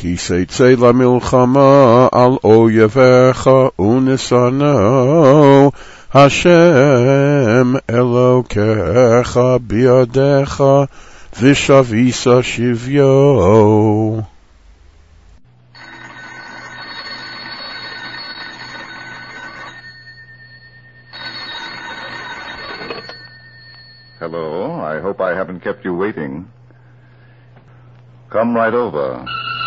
כי צא למלחמה על אויביך ונסנו השם אלוקיך בידיך ושביס שביו. Hello, I hope I haven't kept you waiting. Come right over.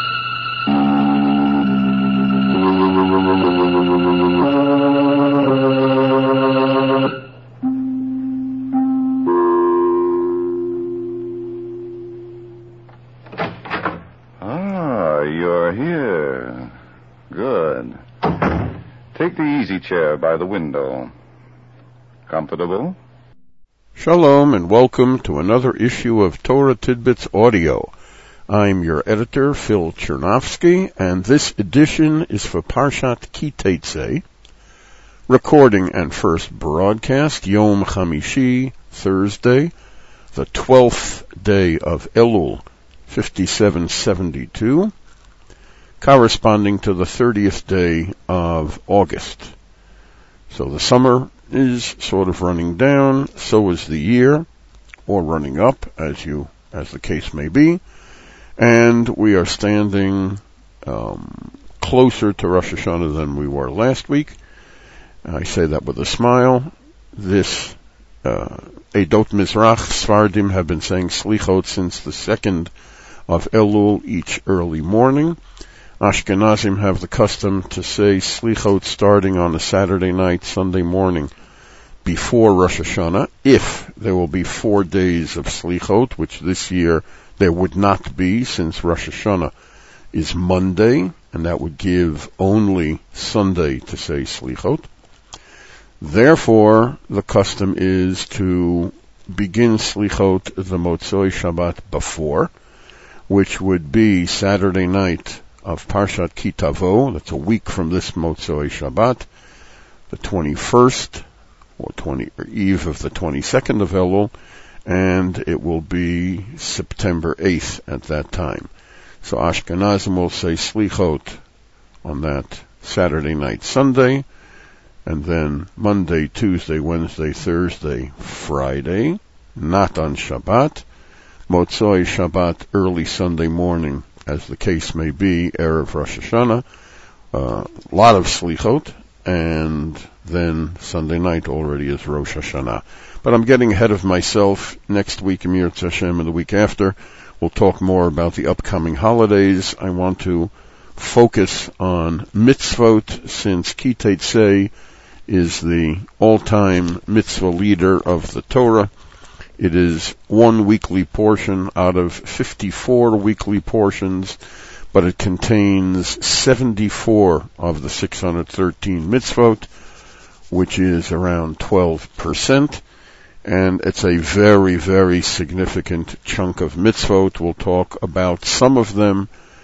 Ah, you're here. Good. Take the easy chair by the window. Comfortable? Shalom and welcome to another issue of Torah Tidbits Audio. I'm your editor, Phil Chernovsky, and this edition is for Parshat Ki Teitzei, recording and first broadcast Yom Chamishi, Thursday, the 12th day of Elul, 5772, corresponding to the 30th day of August. So the summer is sort of running down, so is the year, or running up, as the case may be, and we are standing closer to Rosh Hashanah than we were last week. I say that with a smile. This Eidot Mizrach Sfardim have been saying Slichot since the 2nd of Elul each early morning. Ashkenazim have the custom to say Slichot starting on a Saturday night, Sunday morning, before Rosh Hashanah, if there will be 4 days of Slichot, which this year there would not be, since Rosh Hashanah is Monday, and that would give only Sunday to say Slichot. Therefore, the custom is to begin Slichot the Motzoi Shabbat before, which would be Saturday night of Parshat Ki Tavo. That's a week from this Motzoi Shabbat, the 21st, or eve of the 22nd of Elul, and it will be September 8th at that time. So Ashkenazim will say Slichot on that Saturday night, Sunday, and then Monday, Tuesday, Wednesday, Thursday, Friday, not on Shabbat, Motzoi Shabbat early Sunday morning, as the case may be, Erev Rosh Hashanah, a lot of Slichot, and then Sunday night already is Rosh Hashanah. But I'm getting ahead of myself. Next week, Emir Tzashem, and the week after, we'll talk more about the upcoming holidays. I want to focus on mitzvot, since Ki Teitzei is the all-time mitzvah leader of the Torah. It is one weekly portion out of 54 weekly portions, but it contains 74 of the 613 mitzvot, which is around 12%, and it's a very, very significant chunk of mitzvot. We'll talk about some of them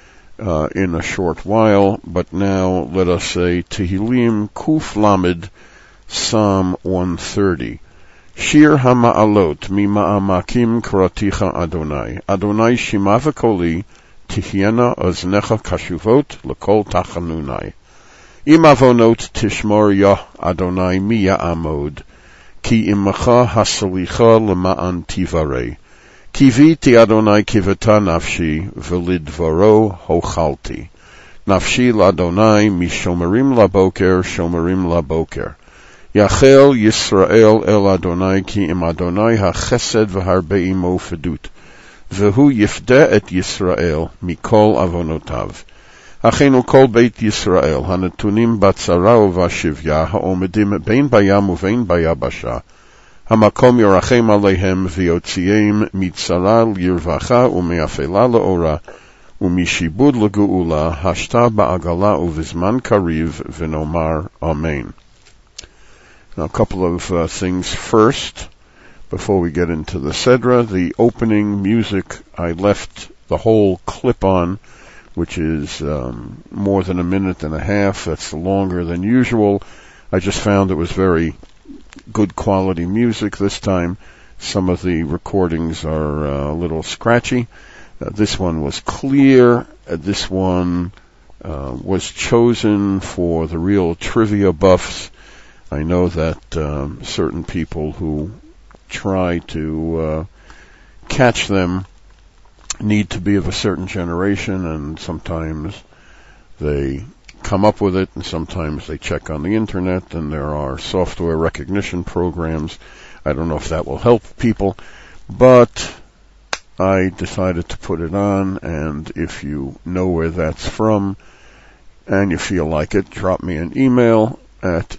in a short while, but now let us say Tehillim Kuf Lamed, Psalm 130. Shir HaMa'alot Mima'amakim Karaticha Adonai. Adonai Shima V'Koli Tihyena Oznecha Kashuvot L'Kol Tachanunai. Im Avonot Tishmor Yah Adonai Mi Ya'amod. Ki Imacha Hasalicha L'Ma'an Tivarei. Kiviti Adonai Kivata Nafshi V'Lidvaro Hochalti. Nafshi L'Adonai Mishomerim Laboker Shomerim Laboker. Yachel Yisrael El Adonai Ki Im Adonai HaChesed V'Harbe Imo Fedut. V'hu Yifdeh Et Yisrael Mikol Avonotav. Achenu Kol Beit Yisrael Hanatunim Batzara Uvashivya Ha'omedim Bein Bayam Uvein Bayabasha. Hamakom Yorachem Alehem V'Yotziem Mitzara L'Yirvacha U'Me'afela L'Ora U'Mishibud L'Geula Hashta Ba'agala Uvizman Kariv V'Nomar Amen. Now, a couple of things first, before we get into the Sedra. The opening music, I left the whole clip on, which is more than a minute and a half. That's longer than usual. I just found it was very good quality music this time. Some of the recordings are a little scratchy, This one was clear. This one was chosen for the real trivia buffs. I know that certain people who try to catch them need to be of a certain generation, and sometimes they come up with it, and sometimes they check on the internet, and there are software recognition programs. I don't know if that will help people, but I decided to put it on, and if you know where that's from and you feel like it, drop me an email at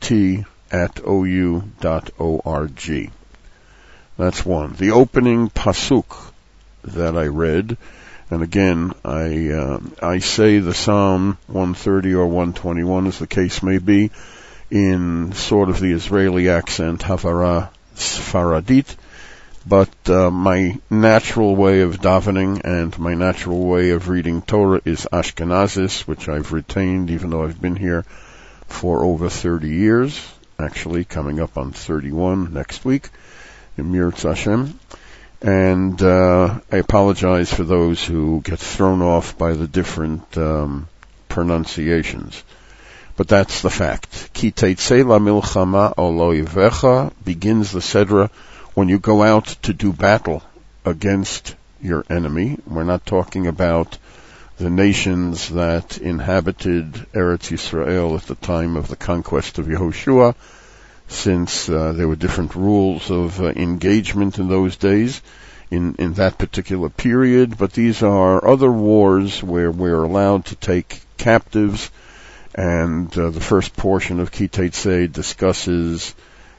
tt@ou.org. That's one. The opening pasuk that I read, and again, I say the Psalm 130 or 121, as the case may be, in sort of the Israeli accent, Havara Sfaradit, but my natural way of davening and my natural way of reading Torah is Ashkenazis, which I've retained even though I've been here for over 30 years, actually coming up on 31 next week, in Mirz Hashem. And I apologize for those who get thrown off by the different pronunciations. But that's the fact. Ki teitzei la milchama al oivecha begins the Sedra when you go out to do battle against your enemy. We're not talking about the nations that inhabited Eretz Yisrael at the time of the conquest of Yehoshua, since there were different rules of engagement in those days, in that particular period. But these are other wars where we're allowed to take captives, and the first portion of Ki Teitzei discusses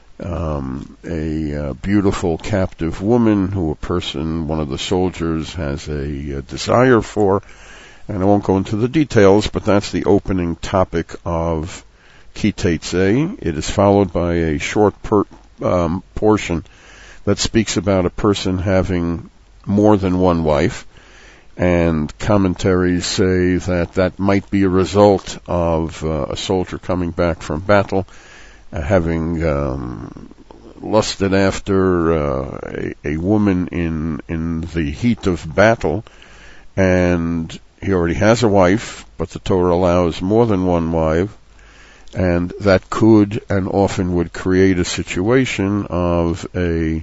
a beautiful captive woman who one of the soldiers, has a desire for. And I won't go into the details, but that's the opening topic of Ki Teitzei. It is followed by a short portion that speaks about a person having more than one wife, and commentaries say that might be a result of a soldier coming back from battle, having lusted after a woman in the heat of battle, and he already has a wife, but the Torah allows more than one wife, and that could and often would create a situation of a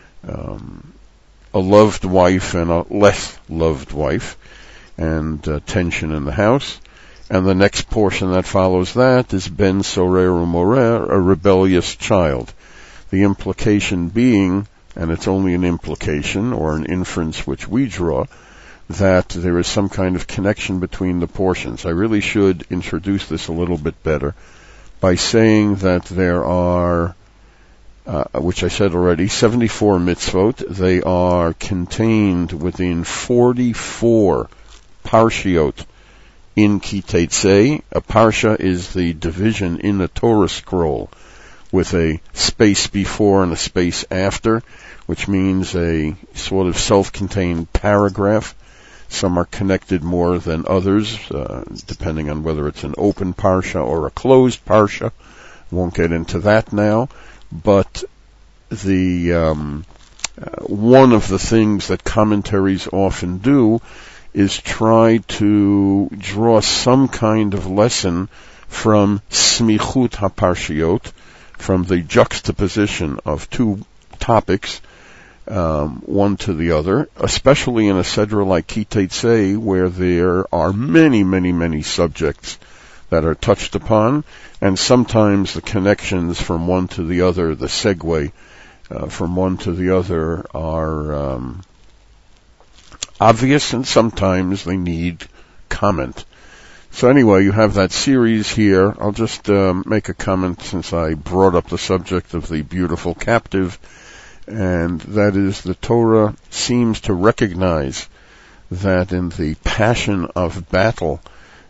loved wife and a less loved wife, and tension in the house. And the next portion that follows that is Ben Sorer Umorer, a rebellious child. The implication being, and it's only an implication or an inference which we draw, that there is some kind of connection between the portions. I really should introduce this a little bit better by saying that there are, which I said already, 74 mitzvot. They are contained within 44 parshiot in Ki Teitzei. A parsha is the division in the Torah scroll with a space before and a space after, which means a sort of self-contained paragraph. Some are connected more than others, depending on whether it's an open parsha or a closed parsha. Won't get into that now, but the one of the things that commentaries often do is try to draw some kind of lesson from smichut haparshiot, from the juxtaposition of two topics, one to the other, especially in a Sedra like Ki Teitzei, where there are many, many, many subjects that are touched upon, and sometimes the connections from one to the other, the segue from one to the other, are obvious, and sometimes they need comment. So anyway, you have that series here. I'll just make a comment since I brought up the subject of the beautiful captive, and that is the Torah seems to recognize that in the passion of battle,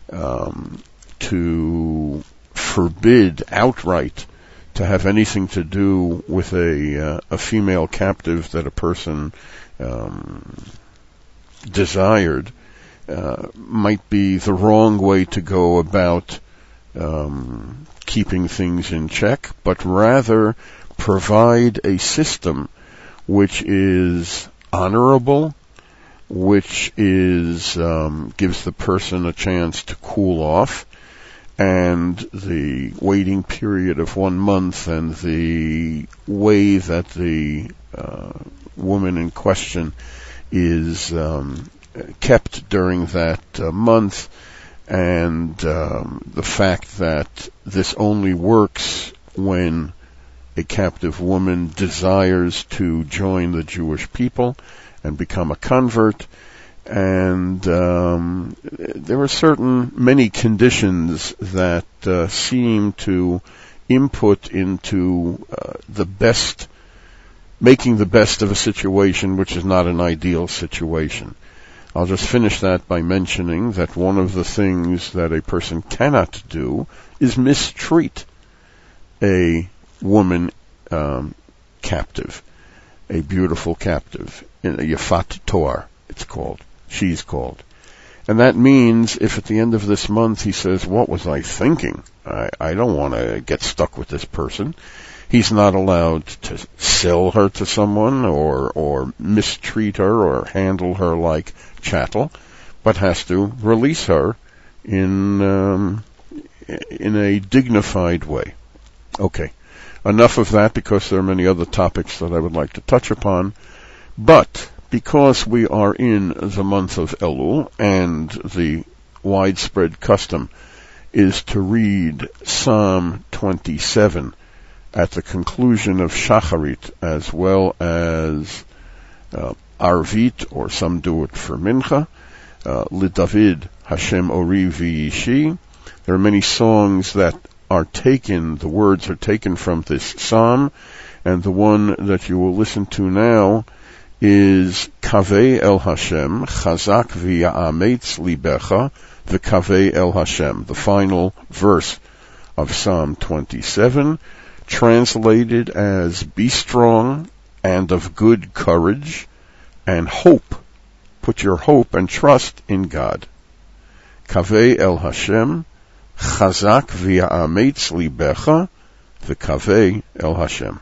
to forbid outright to have anything to do with a female captive that a person desired might be the wrong way to go about keeping things in check, but rather provide a system which is honorable, which is gives the person a chance to cool off, and the waiting period of 1 month and the way that the woman in question is kept during that month, and the fact that this only works when a captive woman desires to join the Jewish people and become a convert. And there are many conditions that seem to input into making the best of a situation which is not an ideal situation. I'll just finish that by mentioning that one of the things that a person cannot do is mistreat a woman captive, a beautiful captive, in a Yafat Torah, she's called. And that means if at the end of this month he says, what was I thinking? I don't want to get stuck with this person. He's not allowed to sell her to someone or mistreat her or handle her like chattel, but has to release her in a dignified way. Okay, enough of that, because there are many other topics that I would like to touch upon. But because we are in the month of Elul, and the widespread custom is to read Psalm 27 at the conclusion of Shacharit, as well as Arvit, or some do it for Mincha, LeDavid Hashem Ori V'Yishi. There are many songs that are taken, the words are taken from this psalm, and the one that you will listen to now is Kaveh El Hashem, Chazak V'Ya'ametz Libecha, the Kaveh El Hashem, the final verse of Psalm 27, translated as be strong and of good courage, and hope, put your hope and trust in God. Kaveh El Hashem, Chazak V'Ya'ametz Libecha, the Kaveh El Hashem.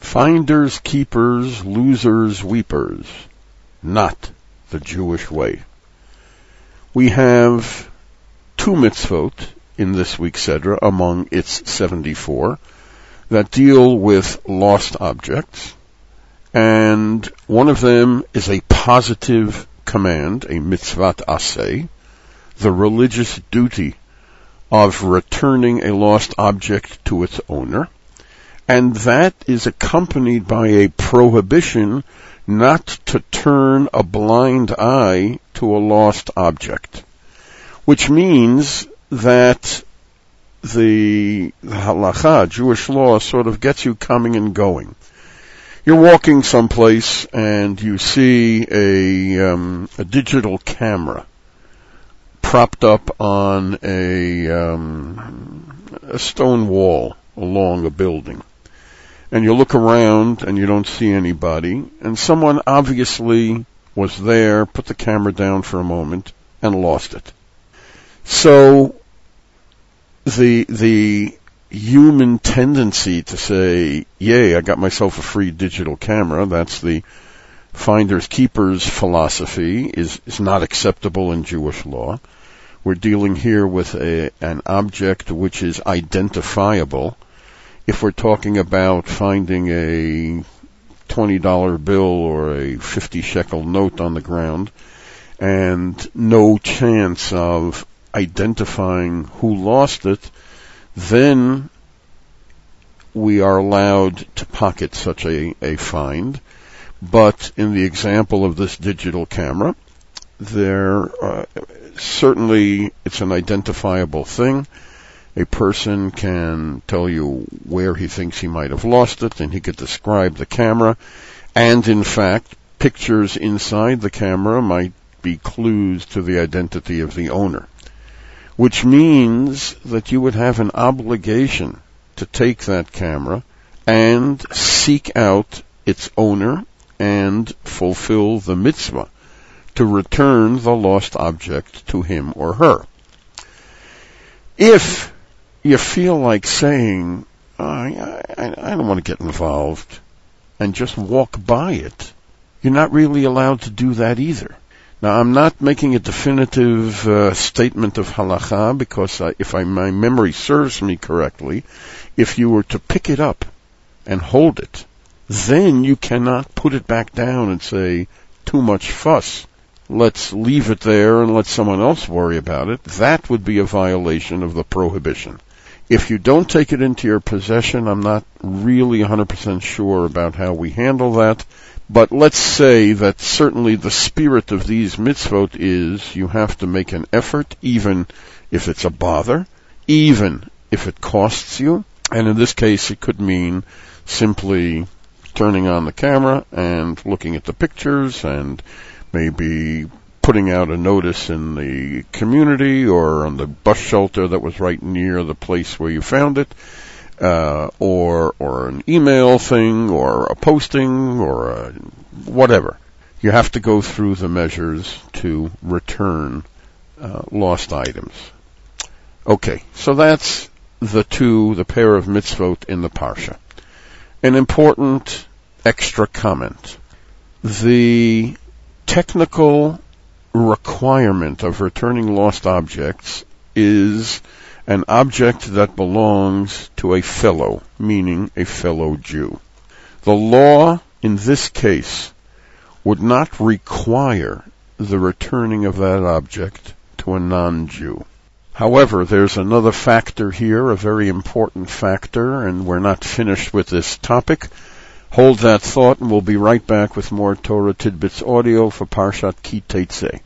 Finders, keepers, losers, weepers. Not the Jewish way. We have 2 mitzvot in this week's Sedra among its 74 that deal with lost objects, and one of them is a positive command, a mitzvat aseh, the religious duty of returning a lost object to its owner, and that is accompanied by a prohibition not to turn a blind eye to a lost object, which means that the halacha, Jewish law, sort of gets you coming and going. You're walking someplace and you see a digital camera propped up on a stone wall along a building. And you look around and you don't see anybody, and someone obviously was there, put the camera down for a moment, and lost it. So the human tendency to say, yay, I got myself a free digital camera, that's the finders keepers philosophy, is not acceptable in Jewish law. We're dealing here with an object which is identifiable. If we're talking about finding a $20 bill or a 50 shekel note on the ground and no chance of identifying who lost it, then we are allowed to pocket such a find. But in the example of this digital camera, certainly it's an identifiable thing. A person can tell you where he thinks he might have lost it, and he could describe the camera. And in fact, pictures inside the camera might be clues to the identity of the owner, which means that you would have an obligation to take that camera and seek out its owner and fulfill the mitzvah to return the lost object to him or her. If you feel like saying, I don't want to get involved, and just walk by it, you're not really allowed to do that either. Now, I'm not making a definitive statement of halacha, because if my memory serves me correctly, if you were to pick it up and hold it, then you cannot put it back down and say, too much fuss, let's leave it there and let someone else worry about it. That would be a violation of the prohibition. If you don't take it into your possession, I'm not really 100% sure about how we handle that. But let's say that certainly the spirit of these mitzvot is you have to make an effort, even if it's a bother, even if it costs you. And in this case, it could mean simply turning on the camera and looking at the pictures and maybe putting out a notice in the community or on the bus shelter that was right near the place where you found it, or an email thing, or a posting, or whatever. You have to go through the measures to return lost items. Okay, so that's the pair of mitzvot in the parsha. An important extra comment. The technical requirement of returning lost objects is an object that belongs to a fellow, meaning a fellow Jew. The law in this case would not require the returning of that object to a non-Jew. However, there's another factor here, a very important factor, and we're not finished with this topic. Hold that thought, and we'll be right back with more Torah Tidbits audio for Parshat Ki Teitzei.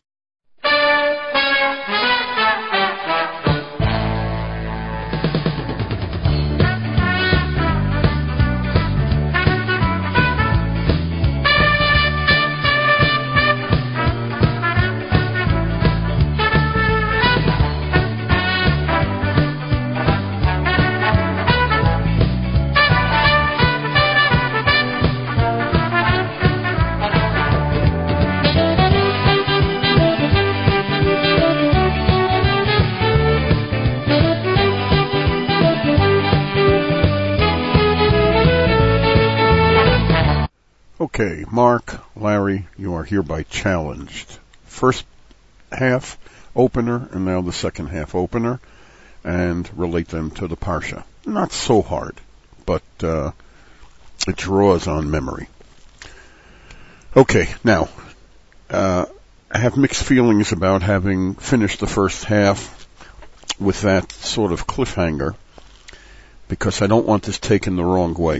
Okay, Mark, Larry, you are hereby challenged. First half opener and now the second half opener, and relate them to the Parsha. Not so hard, but it draws on memory. Okay, now, I have mixed feelings about having finished the first half with that sort of cliffhanger, because I don't want this taken the wrong way.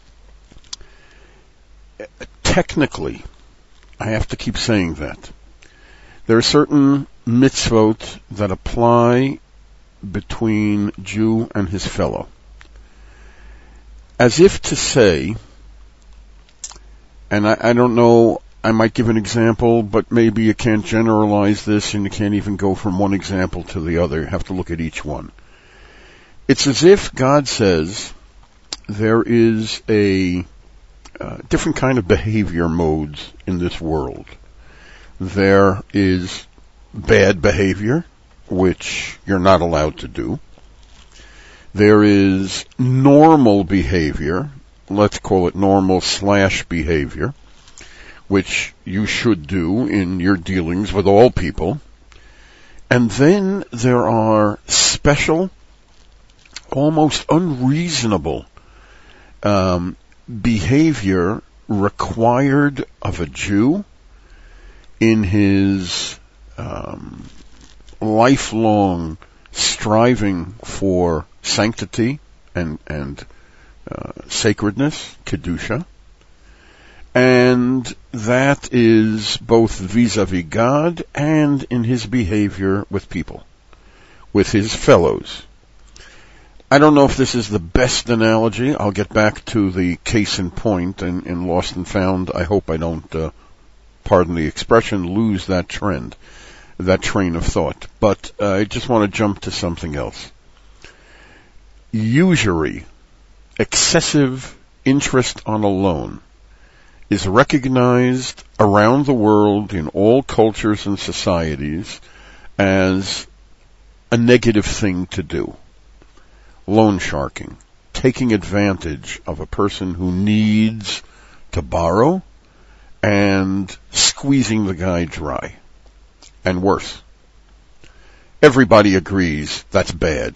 Technically, I have to keep saying that. There are certain mitzvot that apply between Jew and his fellow. As if to say, and I don't know, I might give an example, but maybe you can't generalize this and you can't even go from one example to the other. You have to look at each one. It's as if God says there is a different kind of behavior modes in this world. There is bad behavior, which you're not allowed to do. There is normal behavior, let's call it normal/behavior, which you should do in your dealings with all people. And then there are special, almost unreasonable behavior required of a Jew in his lifelong striving for sanctity and sacredness, kedusha, and that is both vis-a-vis God and in his behavior with people, with his fellows. I don't know if this is the best analogy. I'll get back to the case in point in Lost and Found. I hope I don't, pardon the expression, lose that trend, that train of thought. But I just want to jump to something else. Usury, excessive interest on a loan, is recognized around the world in all cultures and societies as a negative thing to do. Loan sharking, taking advantage of a person who needs to borrow and squeezing the guy dry. And worse. Everybody agrees that's bad.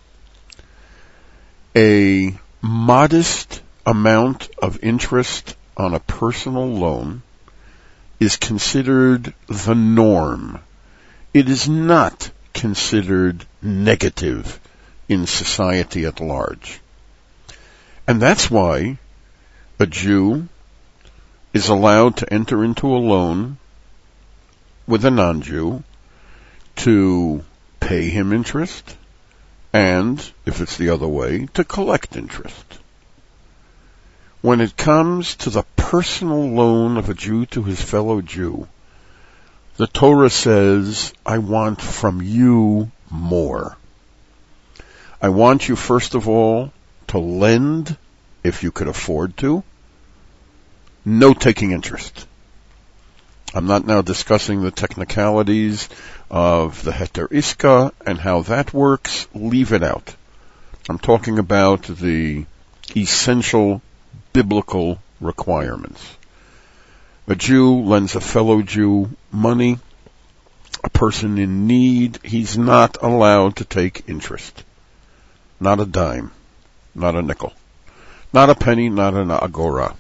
A modest amount of interest on a personal loan is considered the norm. It is not considered negative in society at large. And that's why a Jew is allowed to enter into a loan with a non-Jew to pay him interest and, if it's the other way, to collect interest. When it comes to the personal loan of a Jew to his fellow Jew, the Torah says, I want from you more. I want you, first of all, to lend, if you could afford to. No taking interest. I'm not now discussing the technicalities of the Heter Iska and how that works. Leave it out. I'm talking about the essential biblical requirements. A Jew lends a fellow Jew money. A person in need, he's not allowed to take interest. Not a dime, not a nickel, not a penny, not an agora.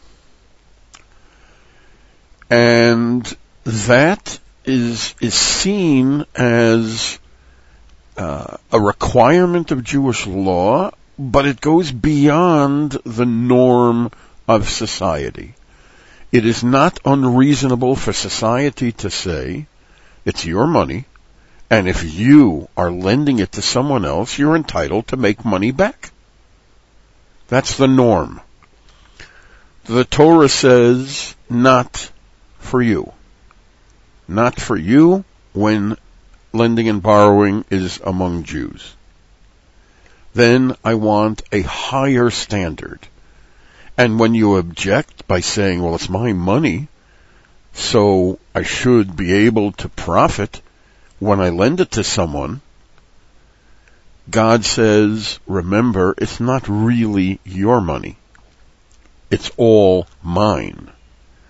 And that is seen as a requirement of Jewish law, but it goes beyond the norm of society. It is not unreasonable for society to say, it's your money, and if you are lending it to someone else, you're entitled to make money back. That's the norm. The Torah says, not for you. Not for you when lending and borrowing is among Jews. Then I want a higher standard. And when you object by saying, well, it's my money, so I should be able to profit when I lend it to someone, God says, remember, it's not really your money. It's all mine.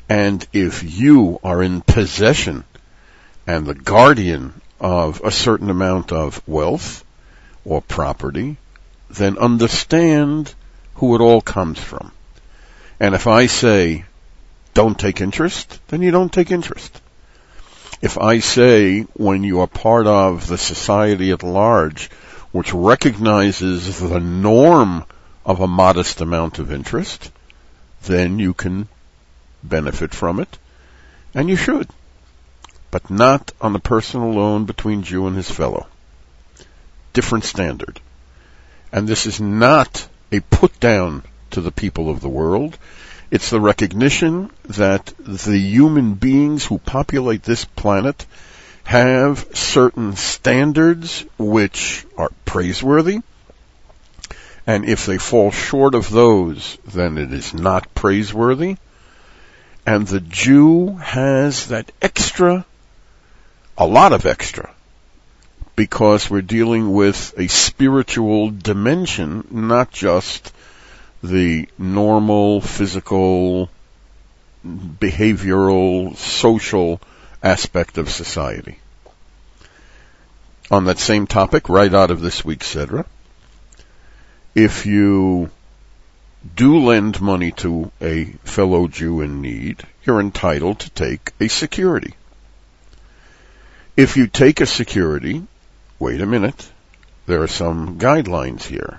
And if you are in possession and the guardian of a certain amount of wealth or property, then understand who it all comes from. And if I say, don't take interest, then you don't take interest. If I say, when you are part of the society at large, which recognizes the norm of a modest amount of interest, then you can benefit from it, and you should. But not on the personal loan between Jew and his fellow. Different standard. And this is not a put down to the people of the world. It's the recognition that the human beings who populate this planet have certain standards which are praiseworthy, and if they fall short of those, then it is not praiseworthy. And the Jew has that extra, a lot of extra, because we're dealing with a spiritual dimension, not just the normal, physical, behavioral, social aspect of society. On that same topic, right out of this week's Sedra, if you do lend money to a fellow Jew in need, you're entitled to take a security. If you take a security, wait a minute, there are some guidelines here.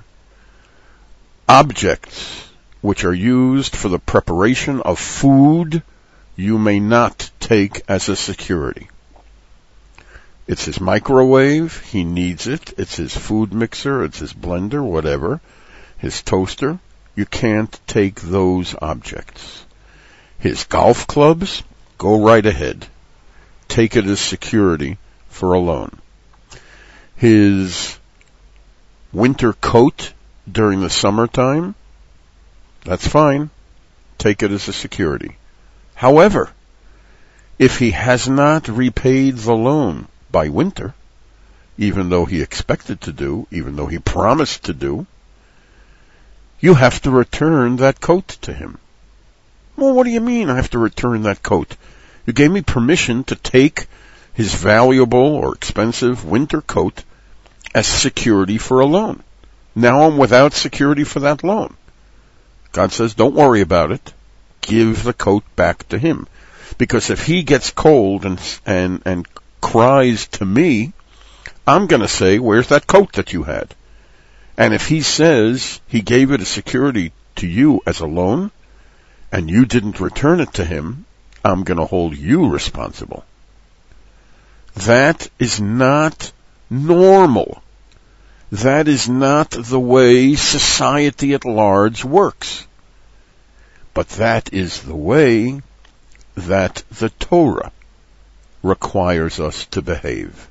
Objects which are used for the preparation of food, you may not take as a security. It's his microwave, he needs it. It's his food mixer, it's his blender, whatever. His toaster, you can't take those objects. His golf clubs, go right ahead. Take it as security for a loan. His winter coat during the summertime, that's fine. Take it as a security. However, if he has not repaid the loan by winter, even though he expected to do, even though he promised to do, you have to return that coat to him. Well, what do you mean I have to return that coat? You gave me permission to take his valuable or expensive winter coat as security for a loan. Now I'm without security for that loan. God says, don't worry about it. Give the coat back to him. Because if he gets cold and cries to me, I'm going to say, where's that coat that you had? And if he says he gave it as security to you as a loan, and you didn't return it to him, I'm going to hold you responsible. That is not normal. That is not the way society at large works. But that is the way that the Torah requires us to behave.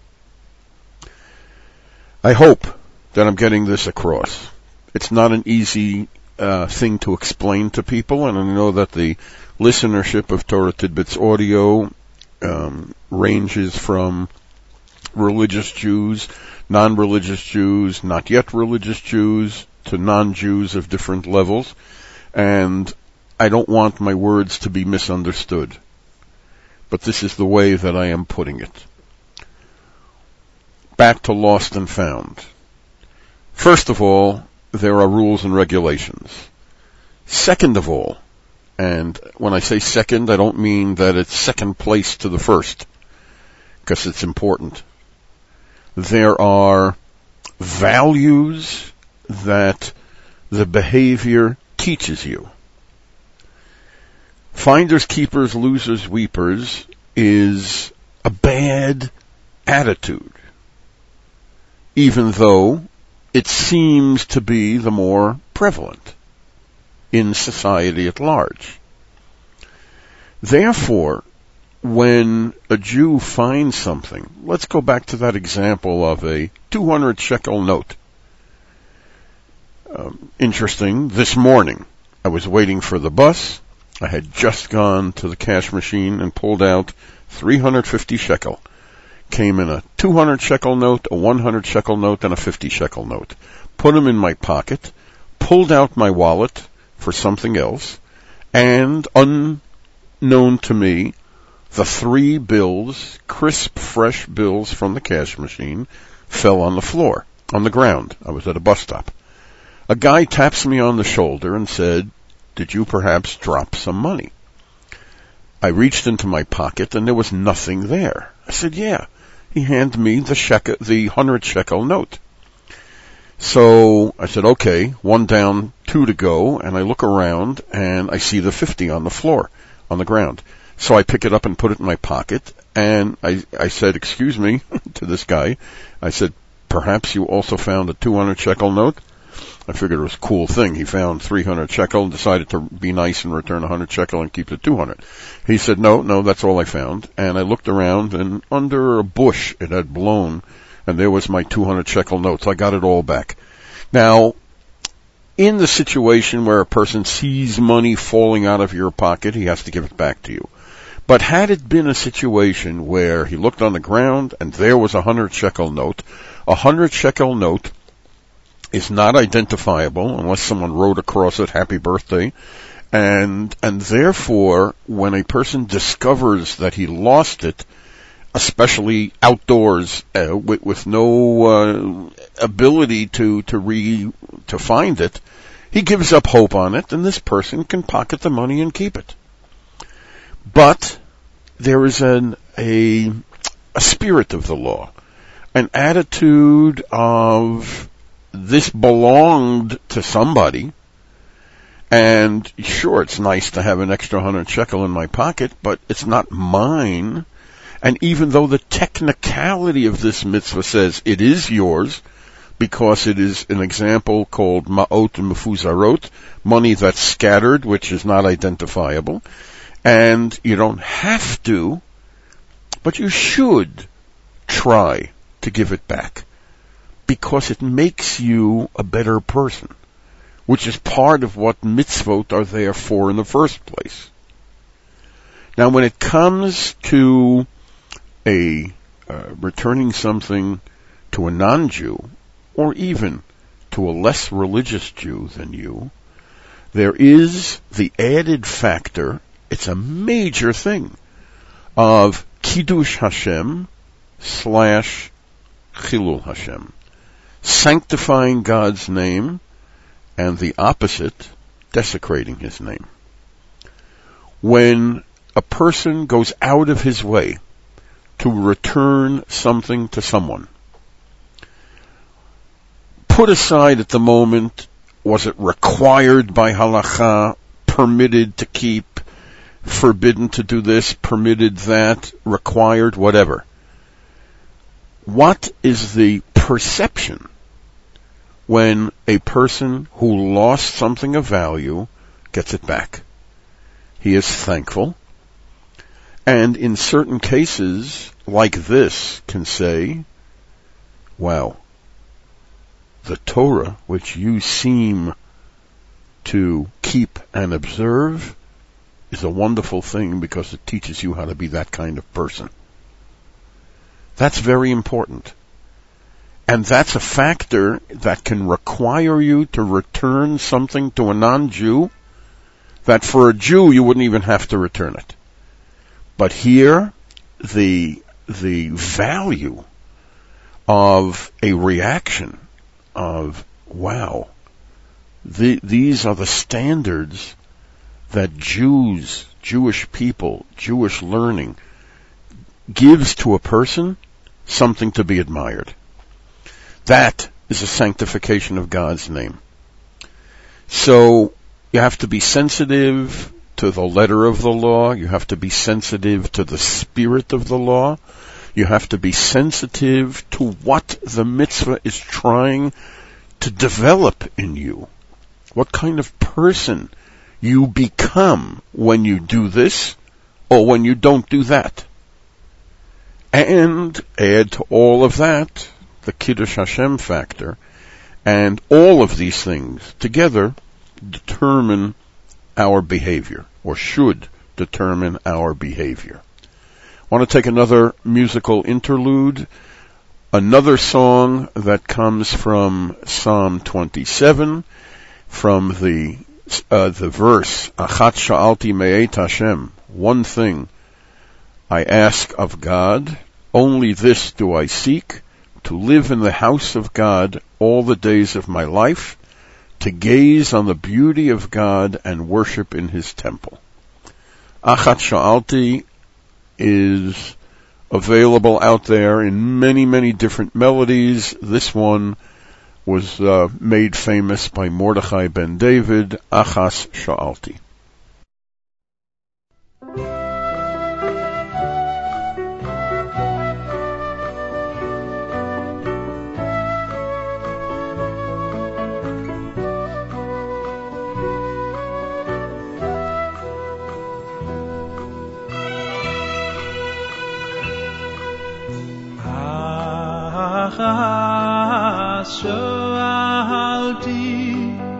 I hope that I'm getting this across. It's not an easy thing to explain to people, and I know that the listenership of Torah Tidbits audio ranges from religious Jews, non-religious Jews, not yet religious Jews, to non-Jews of different levels, and I don't want my words to be misunderstood. But this is the way that I am putting it. Back to Lost and Found. First of all, there are rules and regulations. Second of all, and when I say second, I don't mean that it's second place to the first, because it's important. There are values that the behavior teaches you. Finders, keepers, losers, weepers is a bad attitude, even though it seems to be the more prevalent in society at large. Therefore, when a Jew finds something, let's go back to that example of a 200 shekel note. Interesting, this morning I was waiting for the bus. I had just gone to the cash machine and pulled out 350 shekel. Came in a 200 shekel note, a 100 shekel note, and a 50 shekel note. Put them in my pocket, pulled out my wallet for something else, and known to me, the 3 bills, crisp, fresh bills from the cash machine, fell on the floor, on the ground. I was at a bus stop. A guy taps me on the shoulder and said, "Did you perhaps drop some money?" I reached into my pocket and there was nothing there. I said, "Yeah." He handed me the 100 shekel note. So I said, "Okay, 1 down, 2 to go," and I look around and I see the 50 on the floor, on the ground. So I pick it up and put it in my pocket, and I said, "Excuse me," to this guy. I said, "Perhaps you also found a 200 shekel note?" I figured it was a cool thing. He found 300 shekel and decided to be nice and return 100 shekel and keep the 200. He said, no, that's all I found. And I looked around, and under a bush it had blown, and there was my 200 shekel notes. I got it all back. Now, in the situation where a person sees money falling out of your pocket, he has to give it back to you. But had it been a situation where he looked on the ground and there was a 100 shekel note, a 100 shekel note is not identifiable unless someone wrote across it, "Happy birthday." And therefore, when a person discovers that he lost it, especially outdoors, with no ability to find it, he gives up hope on it, and this person can pocket the money and keep it. But there is a spirit of the law, an attitude of this belonged to somebody, and sure, it's nice to have an extra 100 shekel in my pocket, but it's not mine. And even though the technicality of this mitzvah says it is yours, because it is an example called ma'ot and mefuzarot, money that's scattered, which is not identifiable, and you don't have to, but you should try to give it back, because it makes you a better person, which is part of what mitzvot are there for in the first place. Now, when it comes to returning something to a non-Jew, or even to a less religious Jew than you, there is the added factor, it's a major thing, of Kiddush Hashem / Chilul Hashem. Sanctifying God's name, and the opposite, desecrating His name. When a person goes out of his way to return something to someone, put aside at the moment, was it required by halacha, permitted to keep, forbidden to do this, permitted that, required, whatever. What is the perception when a person who lost something of value gets it back? He is thankful, and in certain cases, like this, can say, "Wow, the Torah, which you seem to keep and observe, is a wonderful thing because it teaches you how to be that kind of person." That's very important. And that's a factor that can require you to return something to a non-Jew that for a Jew you wouldn't even have to return it. But here, the value of a reaction of, wow, these are the standards that Jews, Jewish people, Jewish learning gives to a person, something to be admired. That is a sanctification of God's name. So you have to be sensitive to the letter of the law. You have to be sensitive to the spirit of the law. You have to be sensitive to what the mitzvah is trying to develop in you. What kind of person you become when you do this or when you don't do that. And add to all of that the Kiddush Hashem factor, and all of these things together determine our behavior, or should determine our behavior. I want to take another musical interlude, another song that comes from Psalm 27, from the verse, Achat Sha'alti Me'et Hashem. one thing I ask of God, only this do I seek, to live in the house of God all the days of my life, to gaze on the beauty of God and worship in his temple. Achat Sha'alti is available out there in many, many different melodies. This one was made famous by Mordechai ben David, Achas Sha'alti. Sha'alti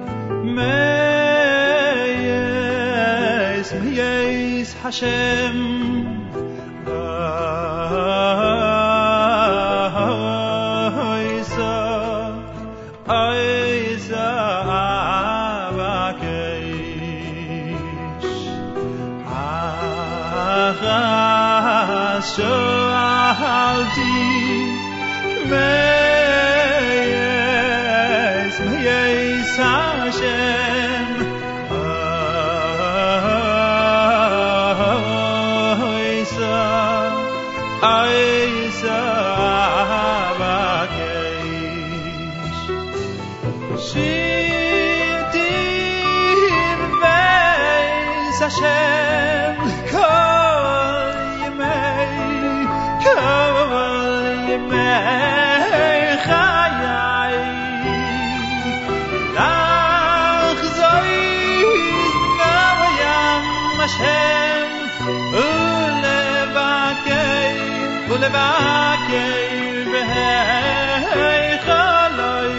meyes Hashem Oisa avakesh Achas Sha'alti Meyes Hashem Oisa avakesh Shivtim Beis Hashem Kol Yemei Chayai L'achzois Navayam Hashem Ulevakei V'hei Chaloi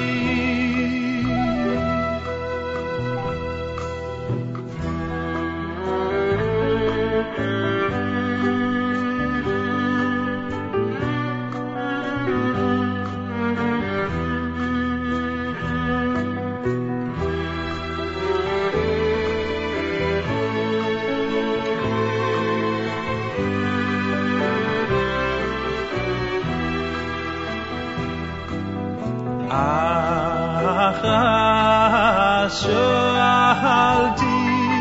Achas Sha'alti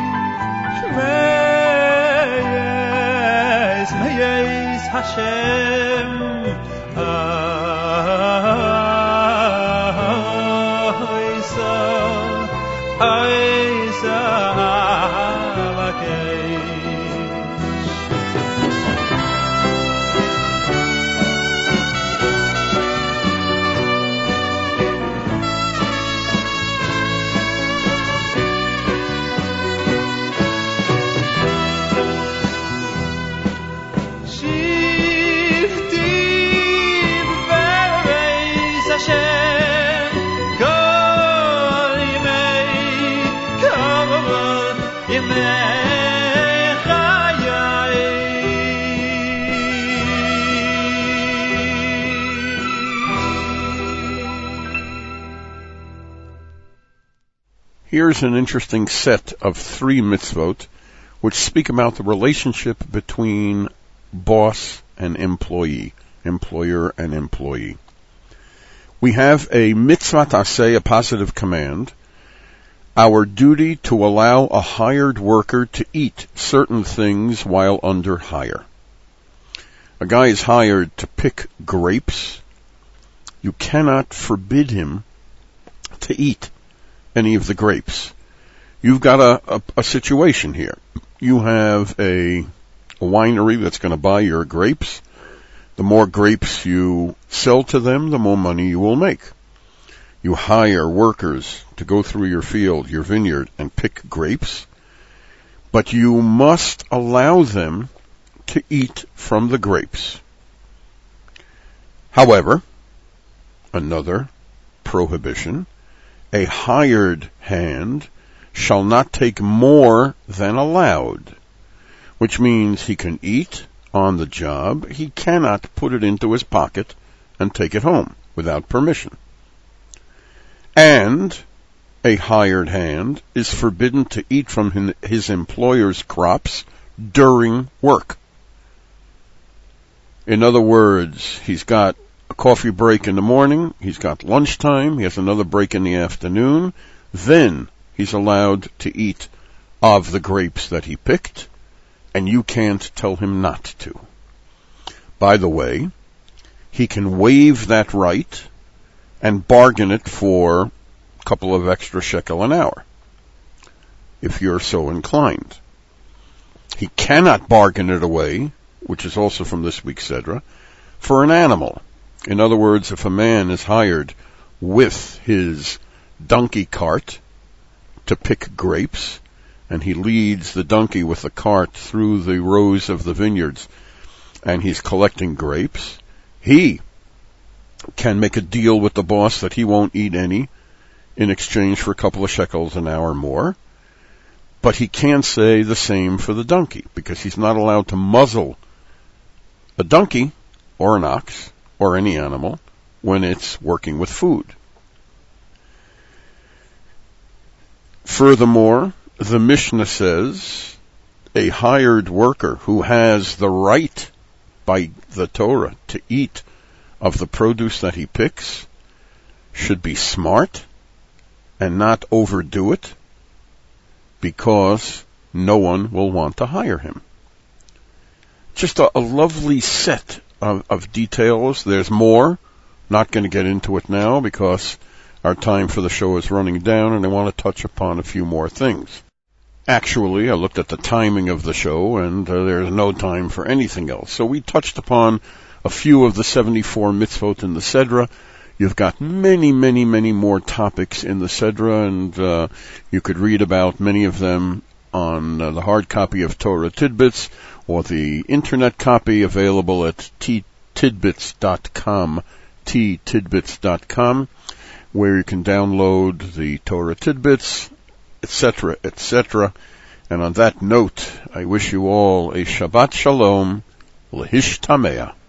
Meyes Hashem Oisa avakesh Here's an interesting set of 3 mitzvot which speak about the relationship between boss and employee, employer and employee. We have a mitzvah taseh, a positive command, our duty to allow a hired worker to eat certain things while under hire. A guy is hired to pick grapes. You cannot forbid him to eat any of the grapes. You've got a situation here. You have a winery that's going to buy your grapes. The more grapes you sell to them, the more money you will make. You hire workers to go through your field, your vineyard, and pick grapes, but you must allow them to eat from the grapes. However, another prohibition, a hired hand shall not take more than allowed, which means he can eat on the job. He cannot put it into his pocket and take it home without permission. And a hired hand is forbidden to eat from his employer's crops during work. In other words, he's got a coffee break in the morning, he's got lunchtime, he has another break in the afternoon, then he's allowed to eat of the grapes that he picked, and you can't tell him not to. By the way, he can waive that right and bargain it for a couple of extra shekel an hour, if you're so inclined. He cannot bargain it away, which is also from this week's Sedra, for an animal. In other words, if a man is hired with his donkey cart to pick grapes, and he leads the donkey with the cart through the rows of the vineyards, and he's collecting grapes, he can make a deal with the boss that he won't eat any in exchange for a couple of shekels an hour more. But he can't say the same for the donkey, because he's not allowed to muzzle a donkey or an ox or any animal when it's working with food. Furthermore, the Mishnah says a hired worker who has the right by the Torah to eat of the produce that he picks should be smart and not overdo it, because no one will want to hire him. Just a lovely set of details. There's more. Not going to get into it now because our time for the show is running down, and I want to touch upon a few more things. Actually, I looked at the timing of the show, and there's no time for anything else. So we touched upon a few of the 74 mitzvot in the Sedra. You've got many, many, many more topics in the Sedra, and you could read about many of them on the hard copy of Torah Tidbits, or the internet copy available at tidbits.com, tidbits.com, where you can download the Torah Tidbits, etc., etc. And on that note, I wish you all a Shabbat Shalom, Lehishtameah.